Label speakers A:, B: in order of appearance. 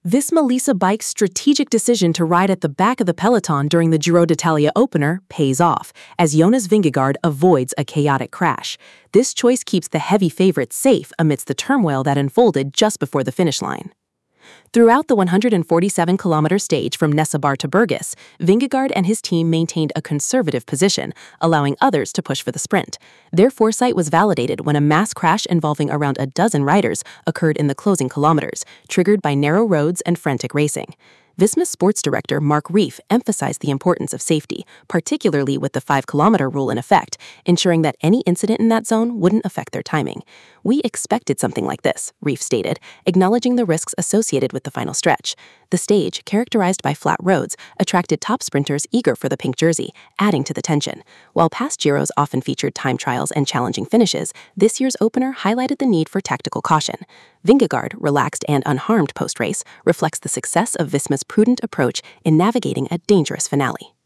A: Visma Lease a Bike's strategic decision to ride at the back of the peloton during the Giro d'Italia opener pays off, as Jonas Vingegaard avoids a chaotic crash. This choice keeps the heavy favorite safe amidst the turmoil that unfolded just before the finish line. Throughout the 147-kilometer stage from Nesebar to Burgos, Vingegaard and his team maintained a conservative position, allowing others to push for the sprint. Their foresight was validated when a mass crash involving around a dozen riders occurred in the closing kilometers, triggered by narrow roads and frantic racing. Visma's sports director Mark Reif emphasized the importance of safety, particularly with the 5-kilometer rule in effect, ensuring that any incident in that zone wouldn't affect their timing. "We expected something like this," Reif stated, acknowledging the risks associated with the final stretch. The stage, characterized by flat roads, attracted top sprinters eager for the pink jersey, adding to the tension. While past Giros often featured time trials and challenging finishes, this year's opener highlighted the need for tactical caution. Vingegaard, relaxed and unharmed post-race, reflects the success of Visma's prudent approach in navigating a dangerous finale.